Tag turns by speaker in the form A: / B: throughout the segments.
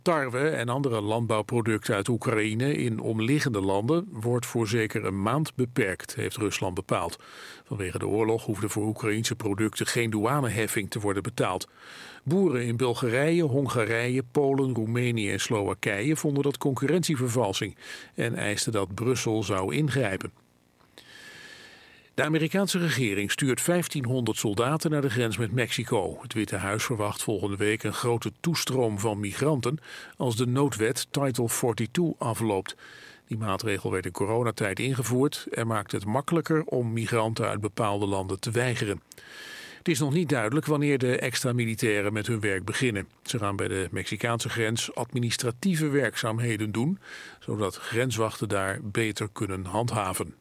A: Tarwe en andere landbouwproducten uit Oekraïne in omliggende landen wordt voor zeker een maand beperkt, heeft Rusland bepaald. Vanwege de oorlog hoefde voor Oekraïense producten geen douaneheffing te worden betaald. Boeren in Bulgarije, Hongarije, Polen, Roemenië en Slowakije vonden dat concurrentievervalsing en eisten dat Brussel zou ingrijpen. De Amerikaanse regering stuurt 1500 soldaten naar de grens met Mexico. Het Witte Huis verwacht volgende week een grote toestroom van migranten als de noodwet Title 42 afloopt. Die maatregel werd in coronatijd ingevoerd en maakt het makkelijker om migranten uit bepaalde landen te weigeren. Het is nog niet duidelijk wanneer de extra militairen met hun werk beginnen. Ze gaan bij de Mexicaanse grens administratieve werkzaamheden doen, zodat grenswachten daar beter kunnen handhaven.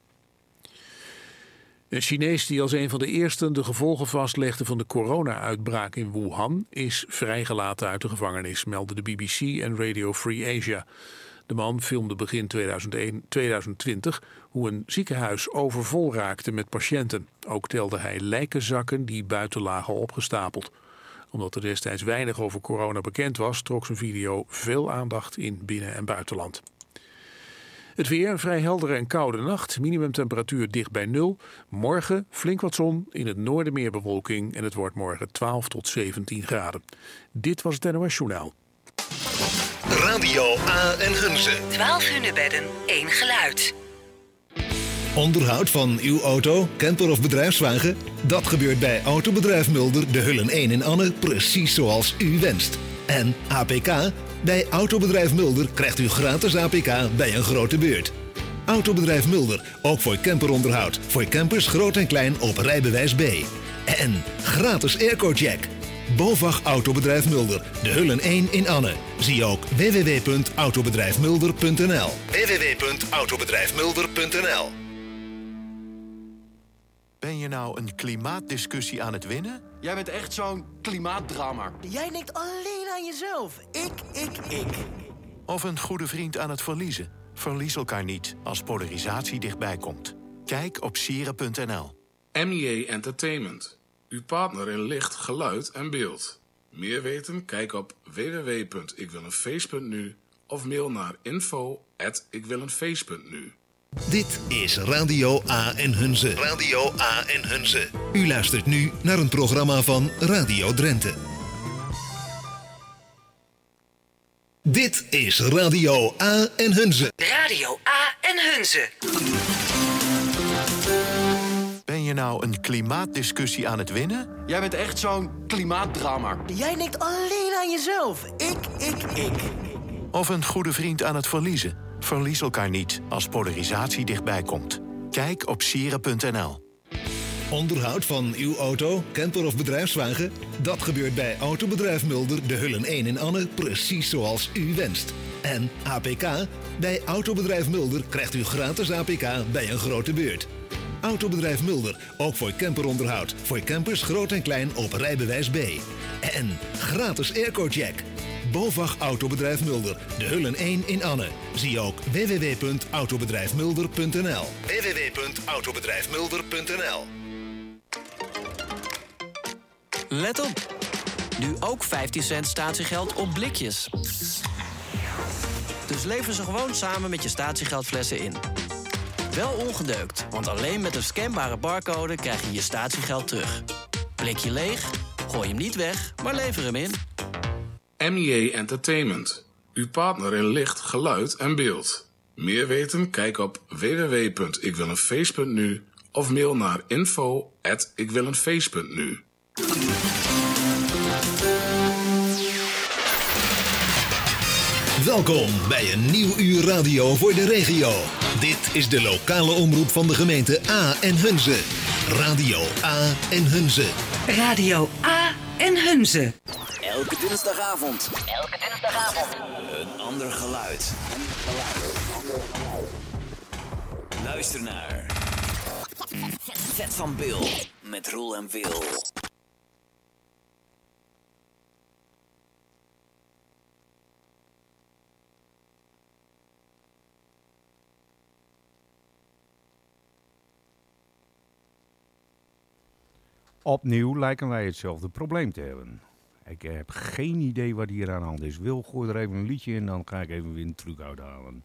A: Een Chinees die als een van de eersten de gevolgen vastlegde van de corona-uitbraak in Wuhan is vrijgelaten uit de gevangenis, melden de BBC en Radio Free Asia. De man filmde begin 2020 hoe een ziekenhuis overvol raakte met patiënten. Ook telde hij lijkenzakken die buiten lagen opgestapeld. Omdat er destijds weinig over corona bekend was, trok zijn video veel aandacht in binnen- en buitenland. Het weer, een vrij heldere en koude nacht. Minimumtemperatuur dicht bij 0. Morgen flink wat zon, in het noorden meer bewolking en het wordt morgen 12 tot 17 graden. Dit was het NOS Journaal.
B: Radio A en Hunze.
C: 12 hunebedden, 1 geluid.
B: Onderhoud van uw auto, camper of bedrijfswagen? Dat gebeurt bij Autobedrijf Mulder, de Hullen 1 in Anne, precies zoals u wenst. En APK? Bij Autobedrijf Mulder krijgt u gratis APK bij een grote beurt. Autobedrijf Mulder, ook voor camperonderhoud. Voor campers groot en klein op rijbewijs B. En gratis airco-check. BOVAG Autobedrijf Mulder, de Hullen 1 in Anne. Zie ook www.autobedrijfmulder.nl. www.autobedrijfmulder.nl.
D: Ben je nou een klimaatdiscussie aan het winnen?
E: Jij bent echt zo'n klimaatdrammer.
F: Jij denkt alleen aan jezelf. Ik.
D: Of een goede vriend aan het verliezen? Verlies elkaar niet als polarisatie dichtbij komt. Kijk op sieren.nl.
G: MJ Entertainment. Uw partner in licht, geluid en beeld. Meer weten? Kijk op www.ikwileenfeest.nu of mail naar info@ikwileenfeest.nu.
B: Dit is Radio A en Hunze. Radio A en Hunze. U luistert nu naar een programma van Radio Drenthe. Dit is Radio A en Hunze.
C: Radio A en Hunze.
D: Ben je nou een klimaatdiscussie aan het winnen?
E: Jij bent echt zo'n klimaatdrammer.
F: Jij denkt alleen aan jezelf. Ik.
D: Of een goede vriend aan het verliezen? Verlies elkaar niet als polarisatie dichtbij komt. Kijk op sieren.nl.
B: Onderhoud van uw auto, camper of bedrijfswagen? Dat gebeurt bij Autobedrijf Mulder, de Hullen 1 in Anne, precies zoals u wenst. En APK? Bij Autobedrijf Mulder krijgt u gratis APK bij een grote beurt. Autobedrijf Mulder, ook voor camperonderhoud. Voor campers groot en klein op rijbewijs B. En gratis airco-check. BOVAG Autobedrijf Mulder, de Hullen 1 in Anne. Zie ook www.autobedrijfmulder.nl. www.autobedrijfmulder.nl.
H: Let op! Nu ook 15 cent statiegeld op blikjes. Dus lever ze gewoon samen met je statiegeldflessen in. Wel ongedeukt, want alleen met een scanbare barcode krijg je je statiegeld terug. Blikje leeg? Gooi hem niet weg, maar lever hem in.
G: MJ Entertainment. Uw partner in licht, geluid en beeld. Meer weten? Kijk op www.ikwileenfeest.nu of mail naar info@ikwileenfeest.nu.
B: Welkom bij een nieuw uur radio voor de regio. Dit is de lokale omroep van de gemeente A en Hunze. Radio A en Hunze.
C: Radio A en Hunze.
I: Elke dinsdagavond. Een ander geluid. Luister naar Vet van Bill met Roel en Wil.
J: Opnieuw lijken wij hetzelfde probleem te hebben. Ik heb geen idee wat hier aan de hand is. Wil, gooi er even een liedje in, dan ga ik even weer een truc uithalen.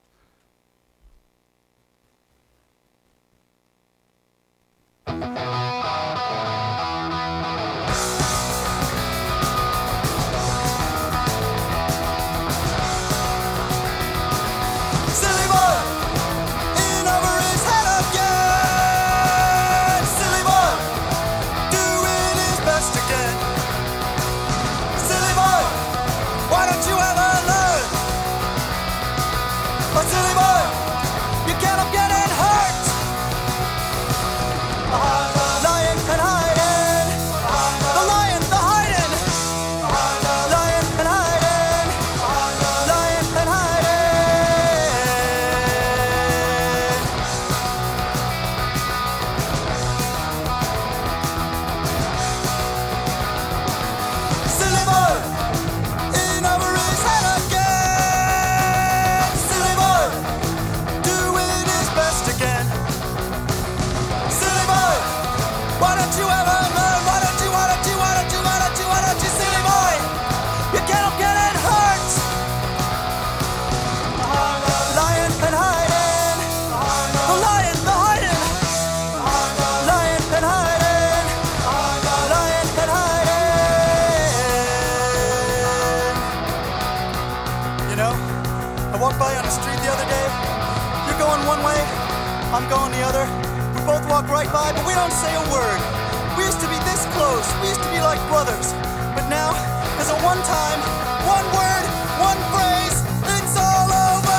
K: I'm going the other. We both walk right by, but we don't say a word. We used to be this close. We used to be like brothers. But now, there's a one time, one word, one phrase. It's all over.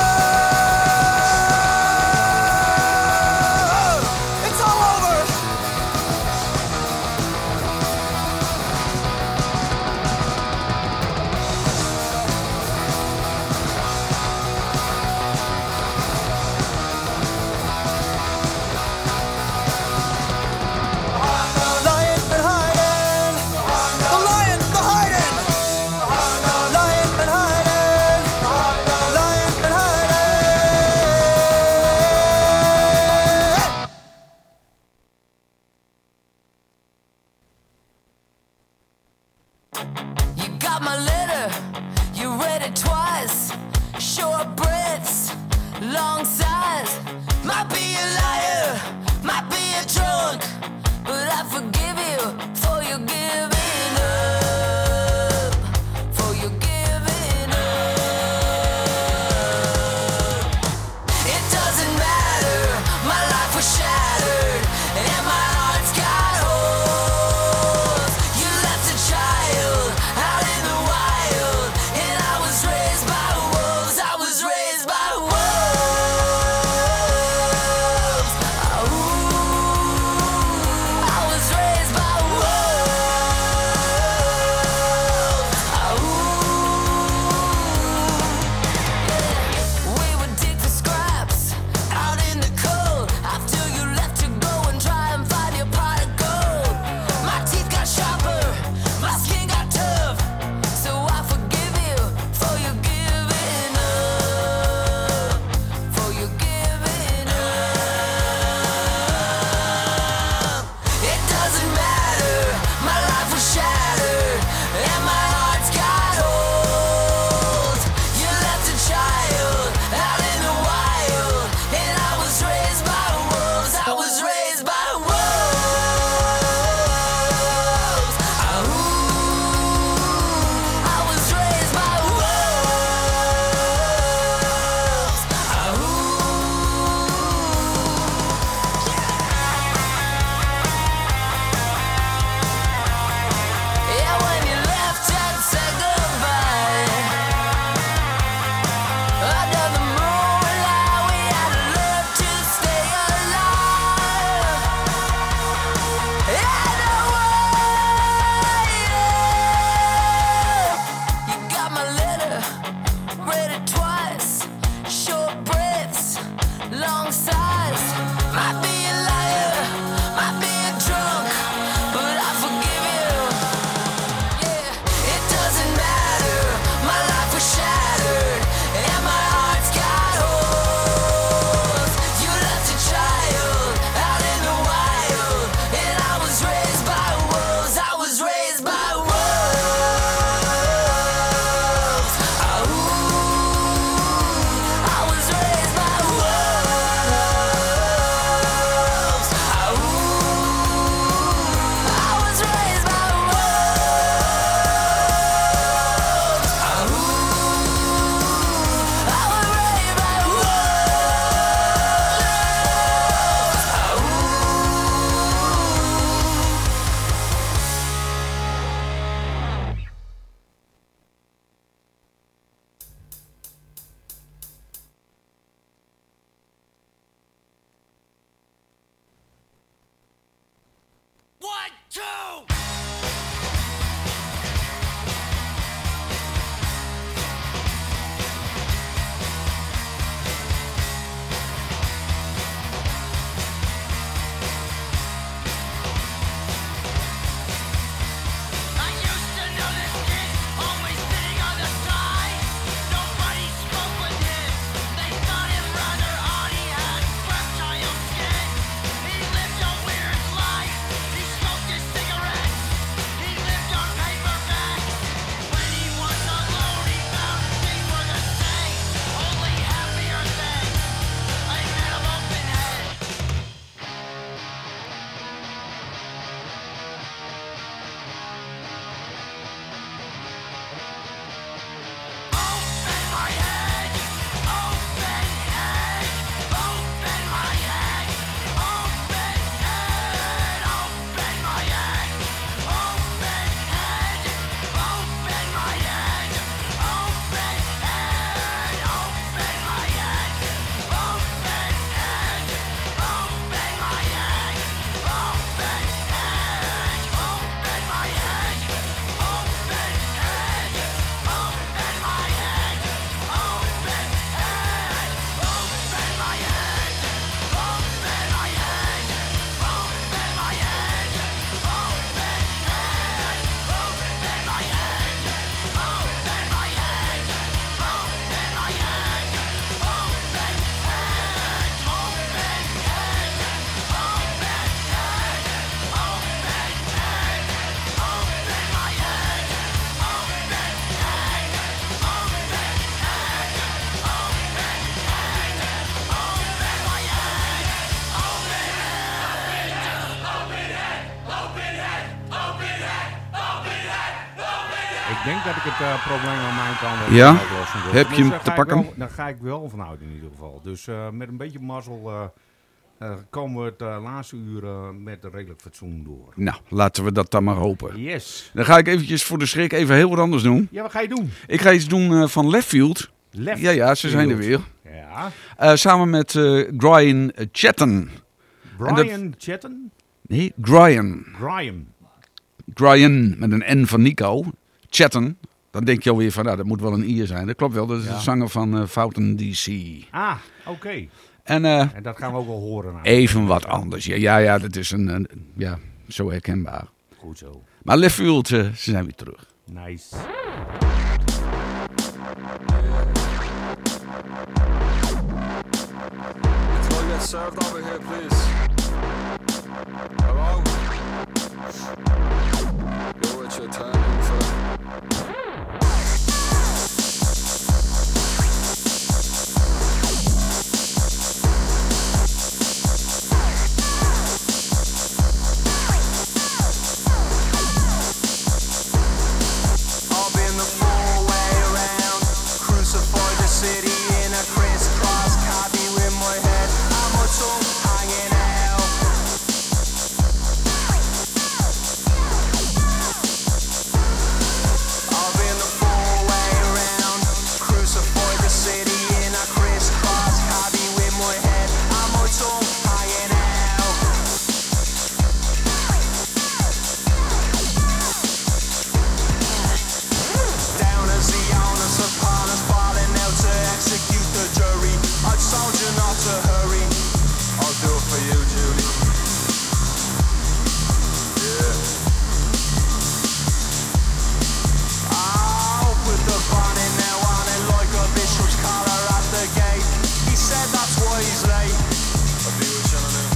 K: It's all over.
J: dat ik het probleem aan mijn kant heb.
L: Ja?
J: oplossen wil.
L: Heb je hem
J: daar
L: te
J: ga ik
L: pakken?
J: wel- Daar ga ik wel vanuit in ieder geval. Dus met een beetje mazzel komen we het laatste uur met een redelijk fatsoen door.
L: Nou, laten we dat dan maar hopen.
J: Yes.
L: Dan ga ik eventjes voor de schrik even heel wat anders doen.
J: Ja, wat ga je doen?
L: Ik ga iets doen van Left Field.
J: Left
L: Ja, ze zijn er weer.
J: Ja.
L: Samen met Brian Chatten.
J: Brian Chatten?
L: Nee, Brian.
J: Graham.
L: Brian met een N van Nico. Chatten. Dan denk je alweer van, nou, dat moet wel een I zijn. Dat klopt wel, dat is de zanger van Fountain DC.
J: Ah, oké.
L: En
J: dat gaan we ook wel horen. Nou.
L: even wat anders. Ja, dat is ja, zo herkenbaar.
J: Goed zo.
L: Maar Left Field, ze zijn weer terug.
J: Nice.
M: Get served over here, please. Hello? Yo, it's your time, sir.
K: I'll be in the four-way around, crucify the city in a crisscross copy with my head and my tongue hanging out. I'll be in the four-way around, crucify the city in a crisscross copy with my head and my tongue hanging out. Down as the onus upon us, falling out to execute the jury. I told you not to hurry. I'll do it for you, Judy. Yeah. I'll put the bonnet now on it like a bishop's collar at the gate. He said that's why he's late. I'll be with you now.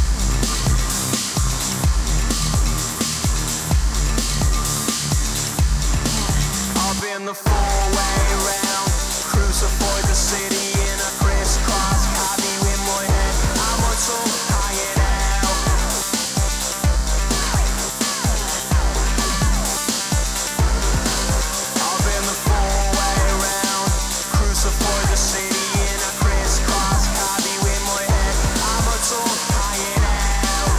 K: I'll be in the four-way round, crucify the city in a crisscross copy with my head and my tongue hanging out. I'll be in the four-way round, crucify the city in a crisscross copy with my head and my tongue hanging out.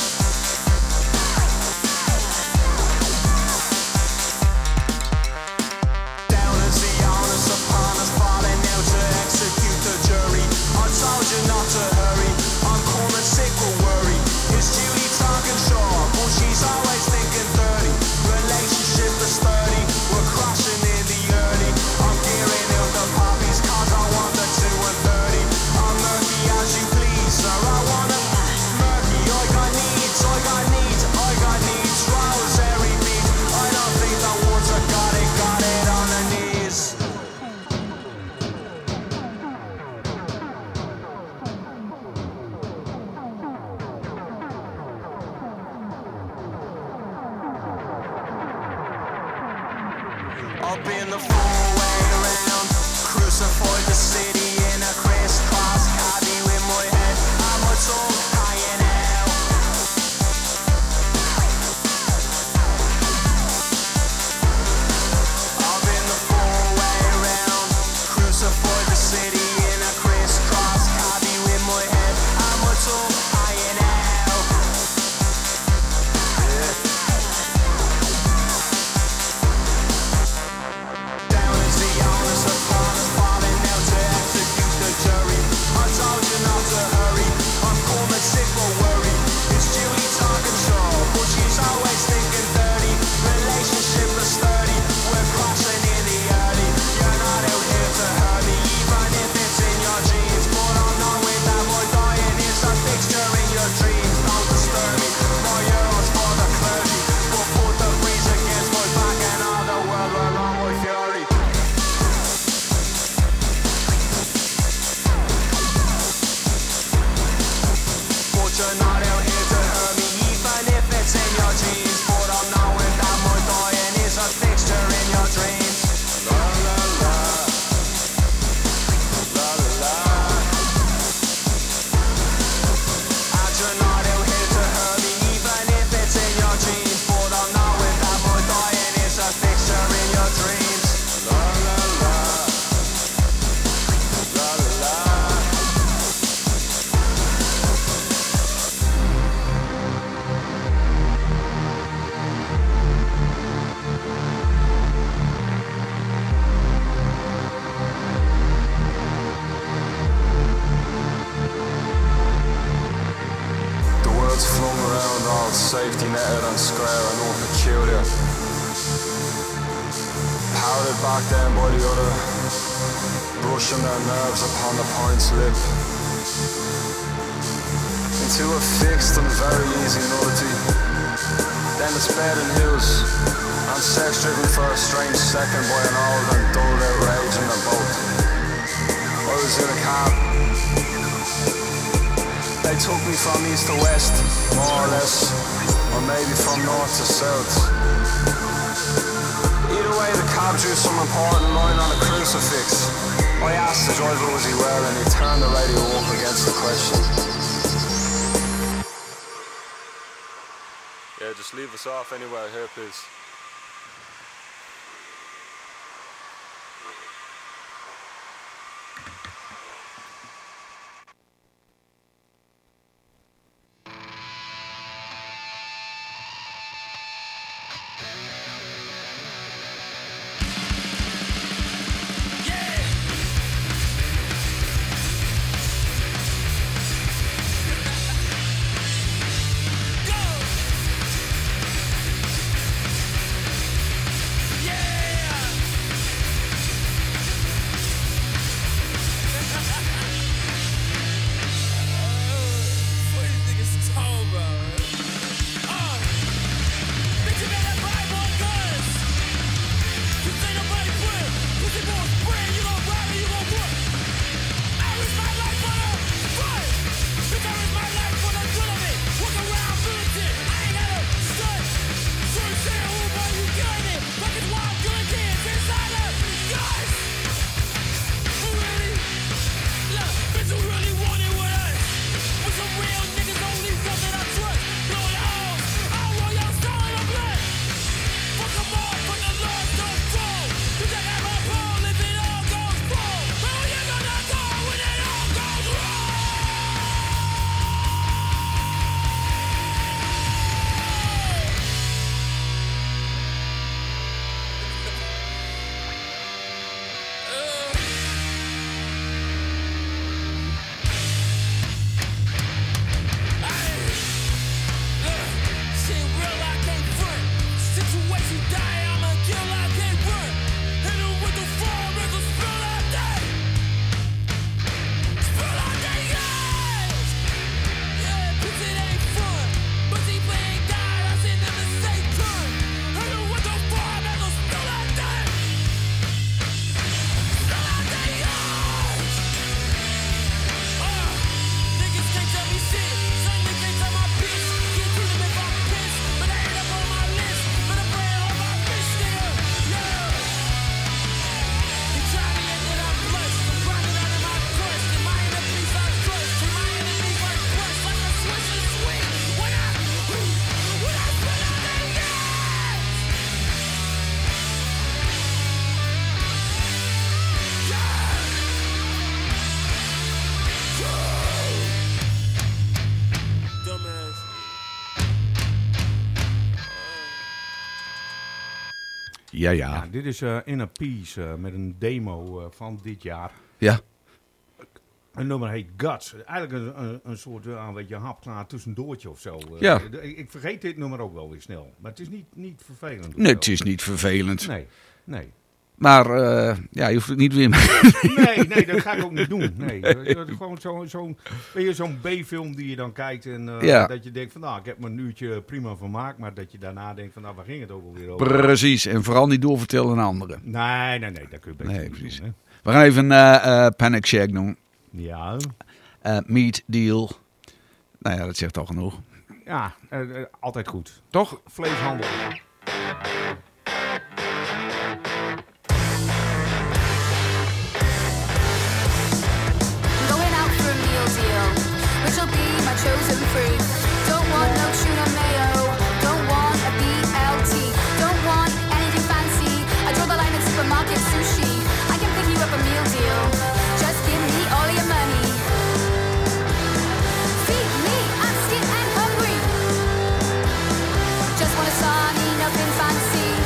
K: Down as the onus upon us, falling out to execute the jury. I told you not to hurry, I'm coming sick with worry. Is Julie talking short? Well, she's always thinking 30. Relationship is sturdy, we're crashing in the early. I'm gearing out the poppies cause I want the 2 and 30. I'm murky as you please, sir, I want it murky. I got needs, I got needs, I got needs. Rosary beat, I don't think that words I got it on the knees. I'll be in the four-way around, crucify the city in a crisscross copy with my head and my tongue hanging out. I'll be in the four-way around, crucify the city in a crisscross copy with my head and my tongue hanging out. Yeah. Down as
M: safety netted and square and all peculiar. Powdered back then by the other, brushing their nerves upon the point's lip. Into a fixed and very easy nullity. Then it's bed and hills, and sex driven for a strange second by an old and dull outrage in the boat. I was in a cab. They took me from east to west, more or less, or maybe from north to south. Either way, the cab drew some important line on a crucifix. I asked the driver was he well, and he turned the radio up against the question. Yeah, just leave us off anywhere here, please.
J: Ja, dit is Inner Peace met een demo van dit jaar.
L: Ja.
J: Een nummer heet Guts. Eigenlijk een soort hapklaar tussendoortje of zo.
L: Ja.
J: Ik vergeet dit nummer ook wel weer snel. Maar het is niet vervelend.
L: Nee, het is niet vervelend.
J: Nee.
L: Maar je hoeft het niet weer
J: mee. Nee, dat ga ik ook niet doen. Nee. Gewoon zo'n B-film die je dan kijkt en dat je denkt van ik heb me een uurtje prima vermaakt, maar dat je daarna denkt van waar ging het ook alweer over?
L: Precies, en vooral niet doorvertellen aan anderen.
J: Nee, dat kun je beter
L: precies.
J: doen.
L: We gaan even Panic Shack doen.
J: Ja.
L: Meat Deal. Nou ja, dat zegt al genoeg.
J: Ja, altijd goed.
L: Toch?
J: Vleeshandel.
N: Chosen fruit. Don't want no tuna mayo. Don't want a BLT. Don't want anything fancy. I draw the line at supermarket sushi. I can pick you up a meal deal. Just give me all your money. Feed me, I'm skin and hungry. Just want a sunny, nothing fancy.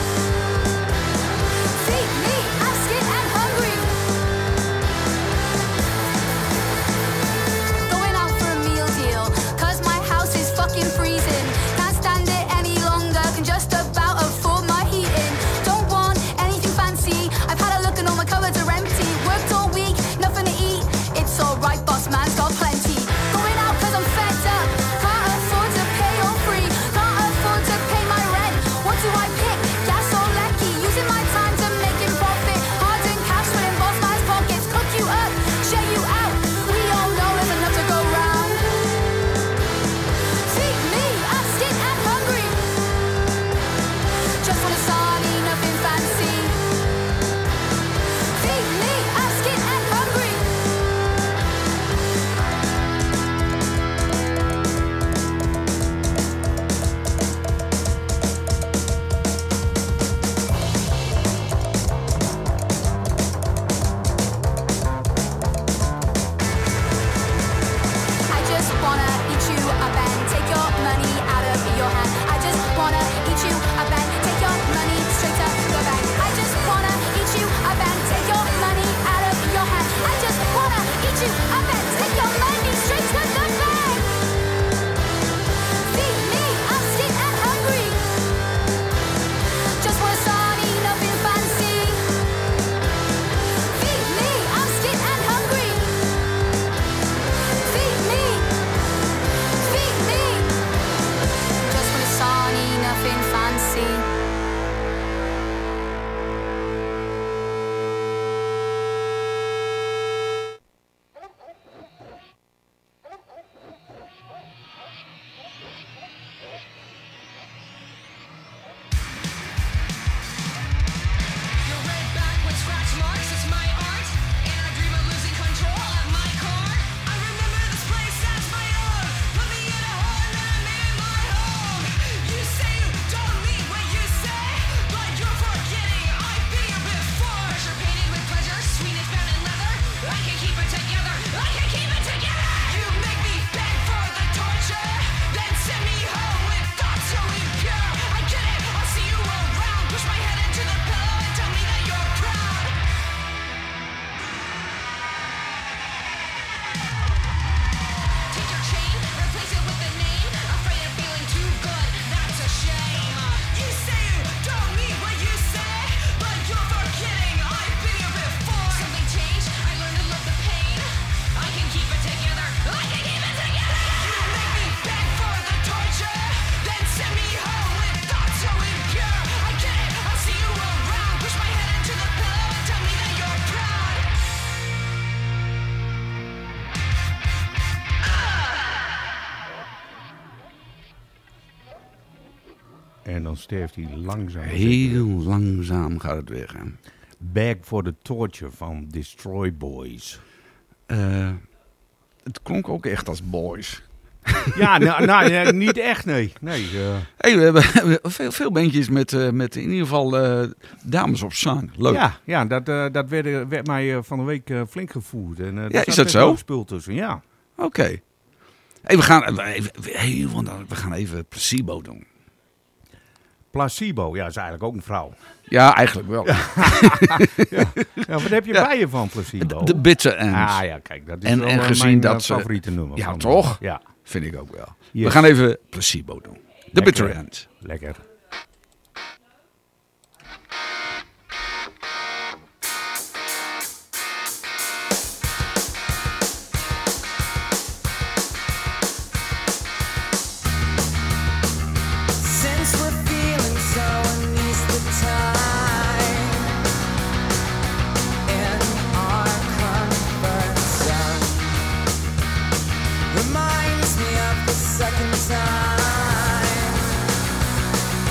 J: En dan sterft hij langzaam.
L: Heel langzaam gaat het weg. Hè.
J: Bag for the Torture van Destroy Boys.
L: Het klonk ook echt als Boys.
J: Ja, nou, niet echt, nee.
L: Hey, we hebben veel bandjes met in ieder geval dames op zang. Leuk.
J: Ja, dat werd mij van de week flink gevoerd. En,
L: is dat zo?
J: Spul tussen, ja.
L: Oké. Hey, we gaan even Placebo doen.
J: Placebo, ja, is eigenlijk ook een vrouw.
L: Ja, eigenlijk wel.
J: Wat heb je bij je van Placebo?
L: De Bitter End.
J: Ah ja, kijk, dat is
L: en
J: wel
L: gezien
J: mijn
L: dat
J: favoriete nummer.
L: Ja,
J: van
L: toch?
J: Ja.
L: Vind ik ook wel.
J: Yes.
L: We gaan even Placebo doen. The Bitter End.
J: Lekker.
O: Reminds me of the second time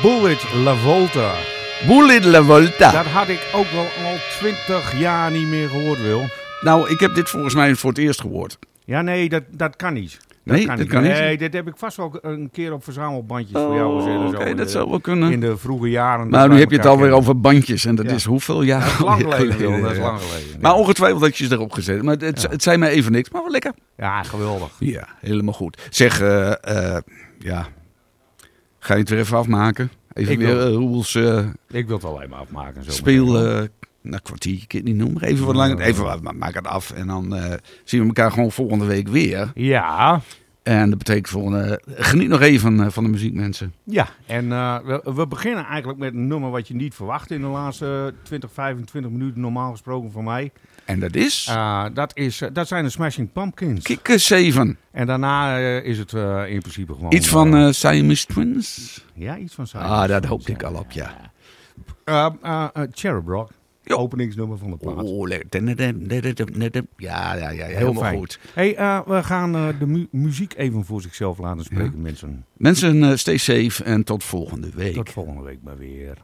J: Bullet La Volta.
L: Bullet La Volta.
J: Dat had ik ook wel al 20 jaar niet meer gehoord, Wil.
L: Nou, ik heb dit volgens mij voor het eerst gehoord.
J: Ja, nee, dat kan niet.
L: Dat kan niet?
J: Nee, dit heb ik vast wel een keer op verzamelbandjes voor jou gezet.
L: Oké, dat zou wel kunnen.
J: In de vroege jaren.
L: Maar nu heb je het alweer over bandjes. En dat is hoeveel jaar
J: dat is lang geleden,
L: geleden.
J: Dat is lang geleden.
L: Maar ongetwijfeld dat je ze erop gezet. Maar het zei mij even niks. Maar wel lekker.
J: Ja, geweldig.
L: Ja, helemaal goed. Zeg, ja. Ga je het weer even afmaken? Even weer rules.
J: Ik wil het wel even afmaken. Zo
L: speel een kwartier, ik het niet noemen. Even wat langer. Even maak het af. En dan zien we elkaar gewoon volgende week weer.
J: Ja.
L: En dat betekent geniet nog even van de muziek, mensen.
J: Ja, en we beginnen eigenlijk met een nummer wat je niet verwacht in de laatste 20, 25 minuten normaal gesproken van mij.
L: En dat is?
J: Dat zijn de Smashing Pumpkins.
L: Kick 7.
J: En daarna is het in principe gewoon...
L: Iets van Siamese Twins?
J: Ja, iets van Siamese Twins.
L: Daar hoopte ik al op, ja.
J: Cherub Rock. Openingsnummer van de plaat.
L: Oh, lekker. Ja, helemaal goed.
J: Hey, we gaan de muziek even voor zichzelf laten spreken, mensen.
L: Mensen, stay safe en tot volgende week.
J: Tot volgende week maar weer.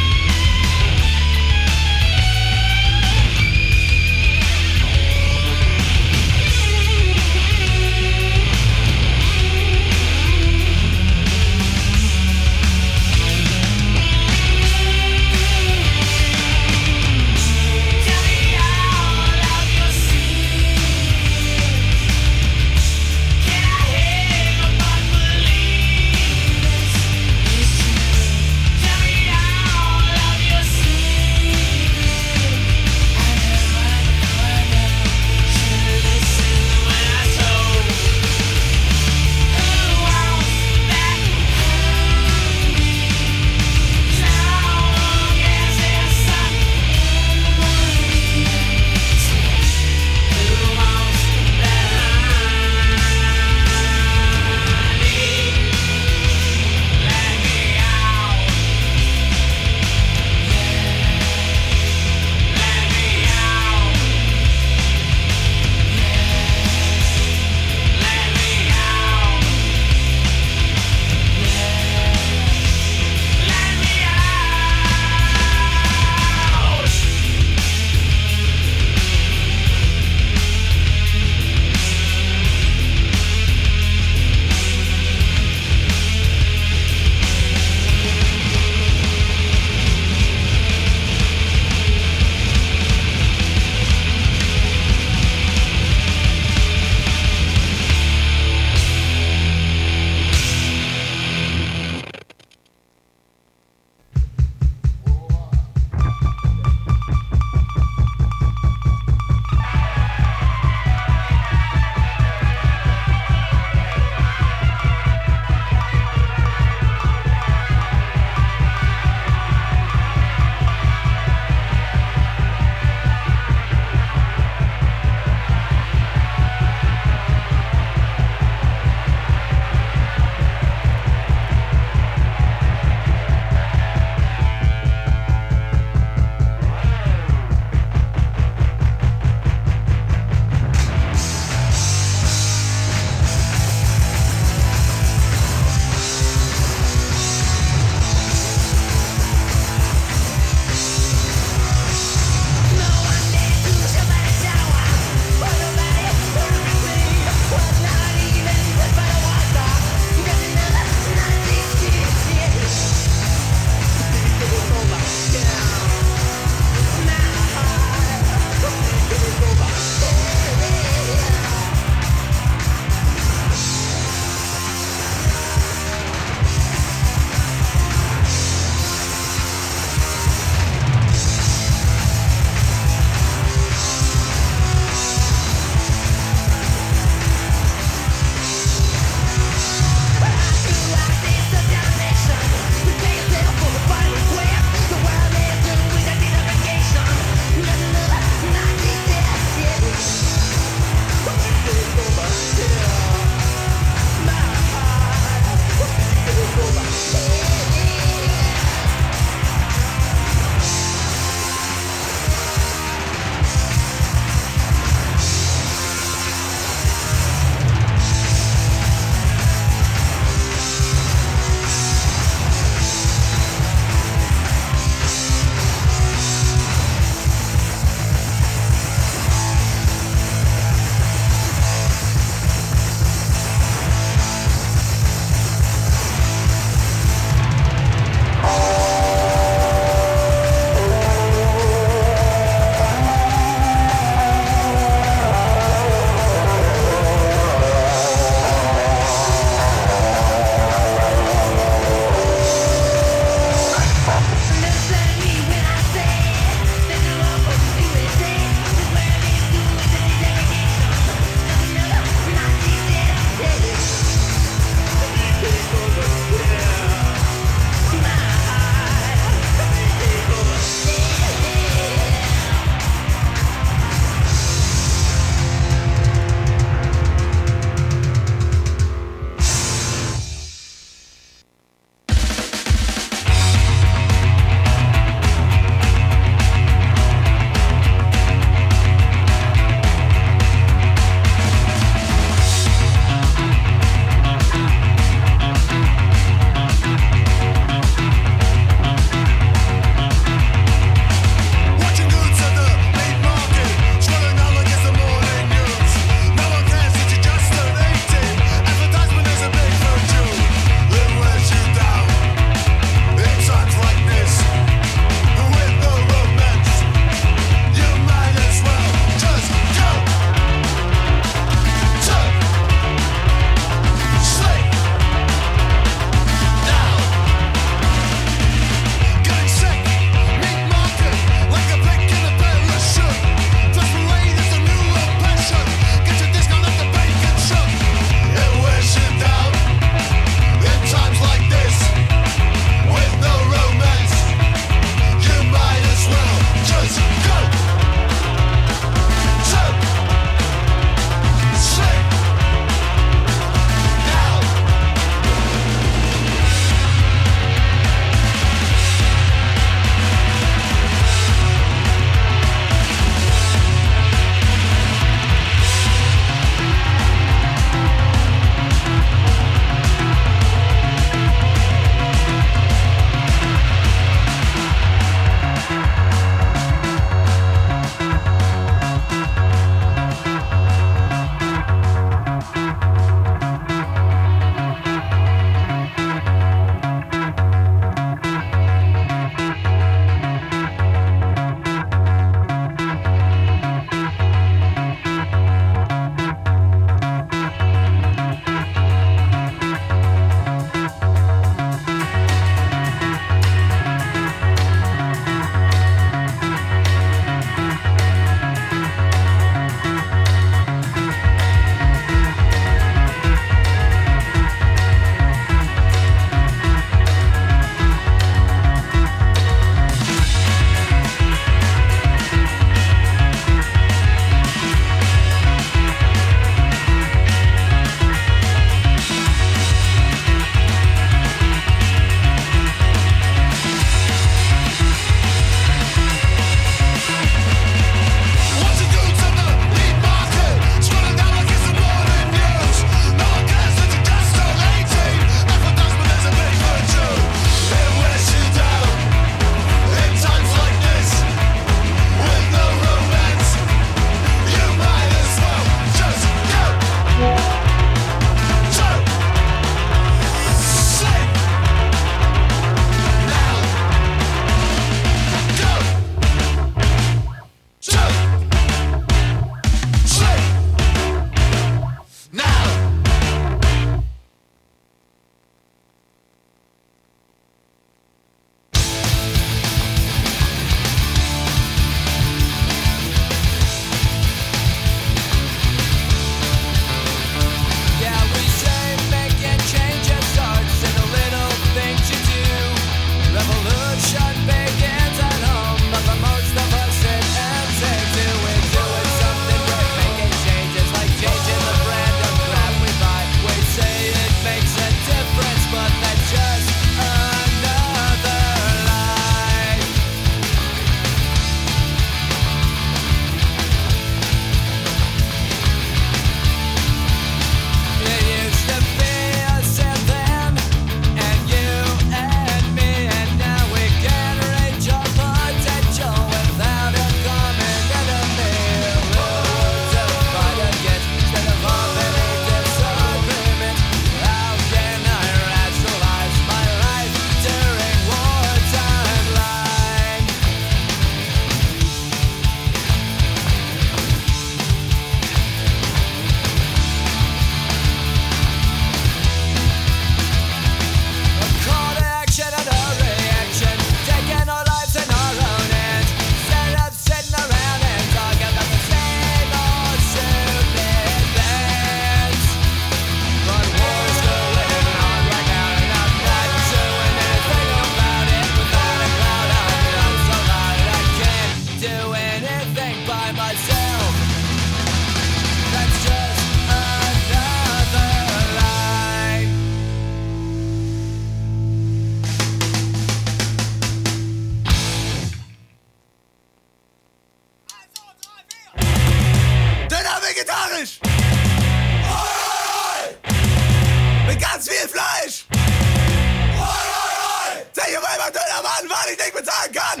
O: Mann, weil ich nicht bezahlen kann.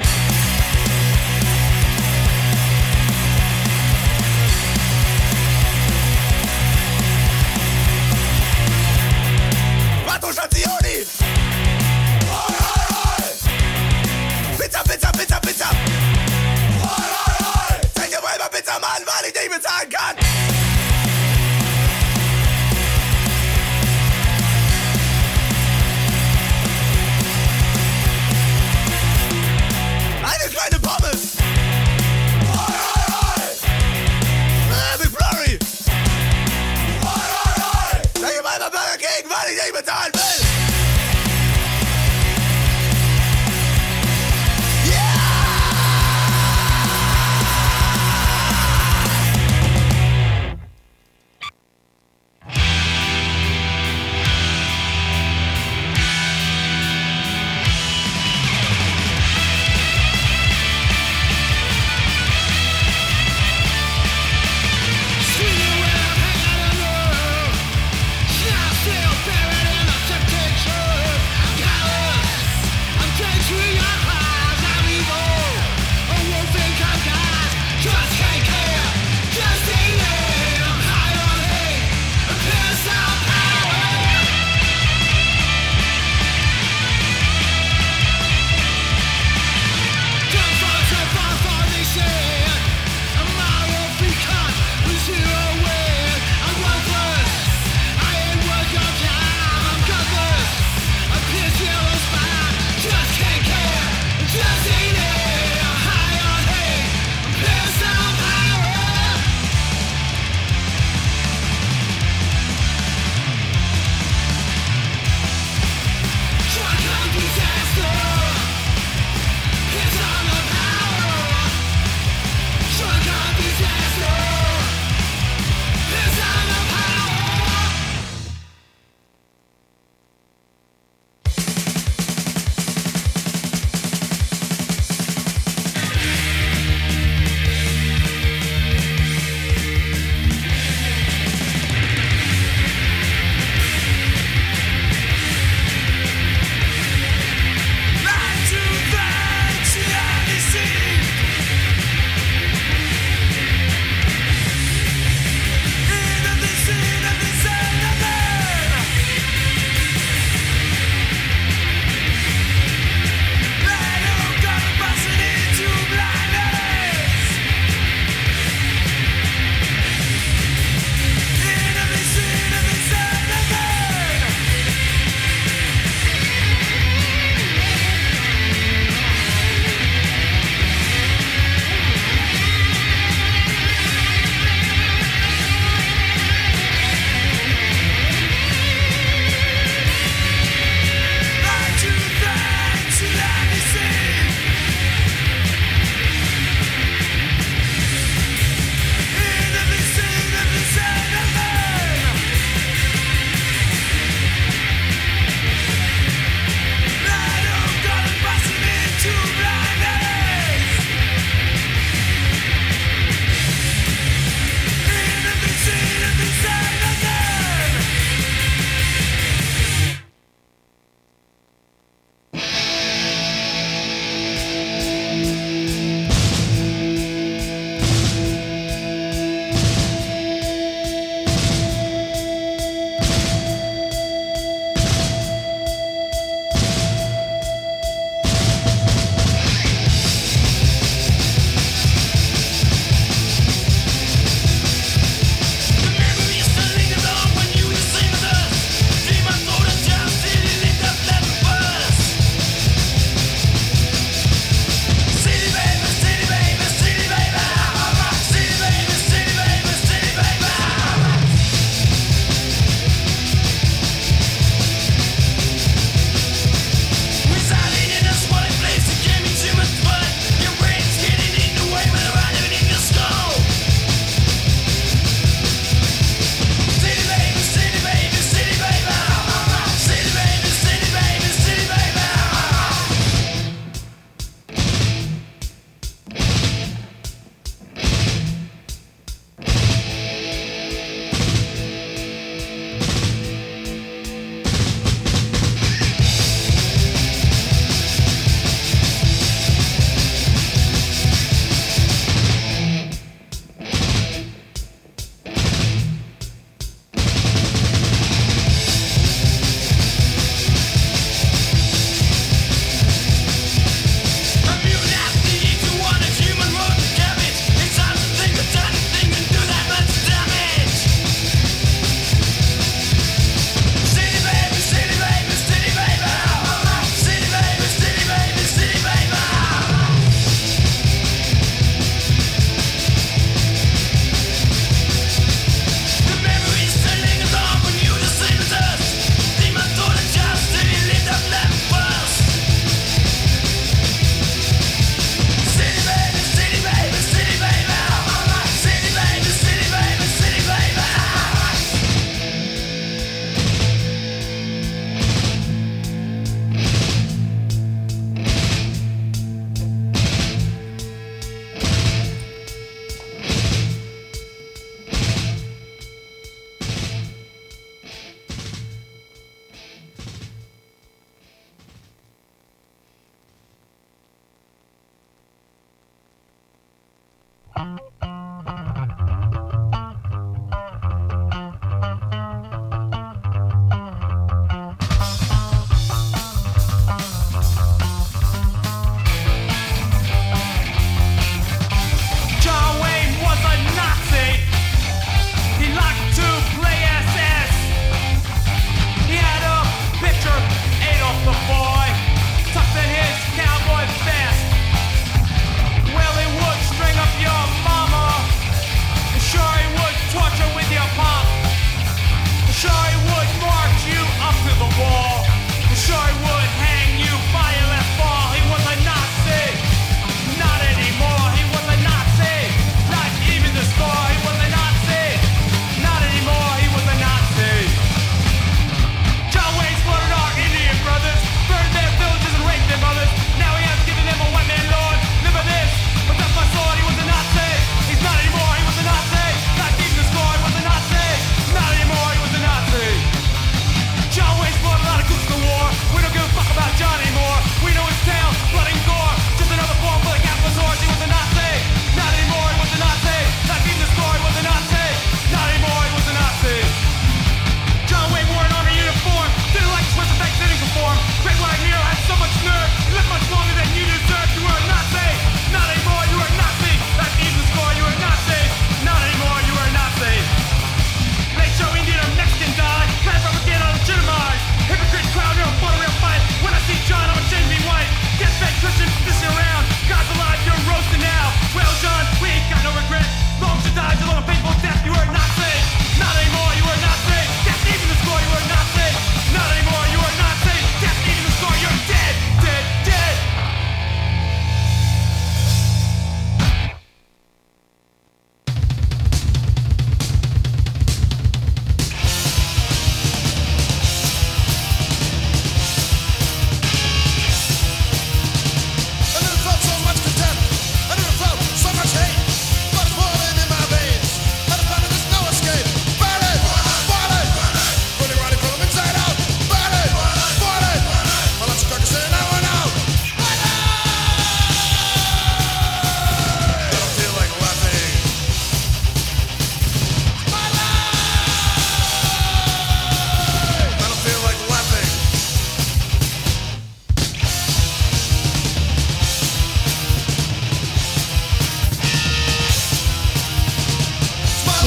O: Quattro stazioni. Oi, oi, oi. Pizza, Pizza, Pizza, Pizza. Oi, oi, oi. Zeig dir mal Pizza, Mann, weil ich nicht bezahlen kann.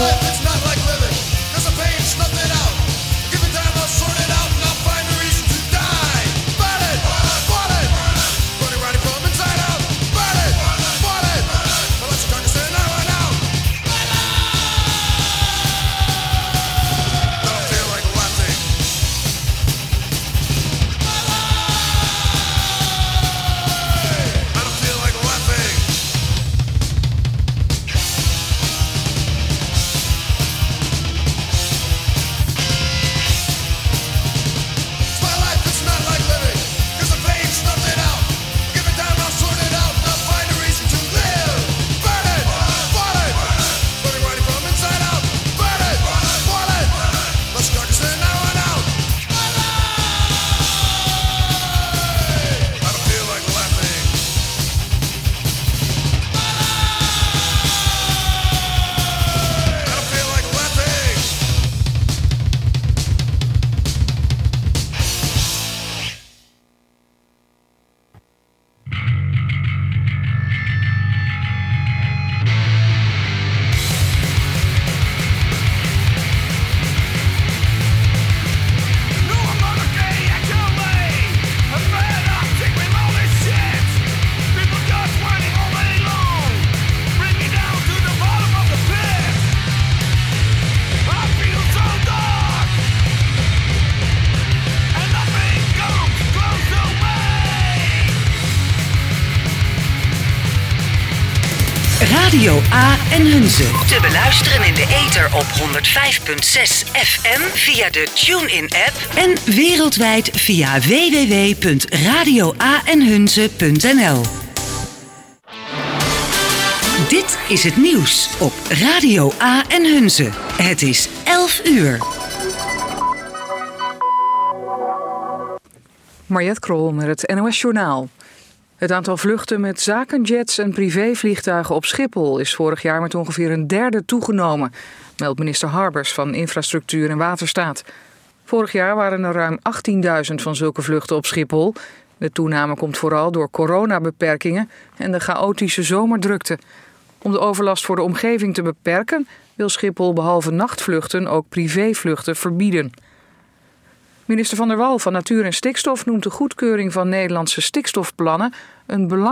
C: Radio A en Hunze. Te beluisteren in de ether op 105.6 FM via de TuneIn-app en wereldwijd via www.radioaenhunze.nl. Dit is het nieuws op Radio A en Hunze. Het is 11 uur.
P: Mariette Krol met het NOS Journaal. Het aantal vluchten met zakenjets en privévliegtuigen op Schiphol is vorig jaar met ongeveer een derde toegenomen, meldt minister Harbers van Infrastructuur en Waterstaat. Vorig jaar waren er ruim 18.000 van zulke vluchten op Schiphol. De toename komt vooral door coronabeperkingen en de chaotische zomerdrukte. Om de overlast voor de omgeving te beperken, wil Schiphol behalve nachtvluchten ook privévluchten verbieden. Minister Van der Wal van Natuur en Stikstof noemt de goedkeuring van Nederlandse stikstofplannen een belangrijk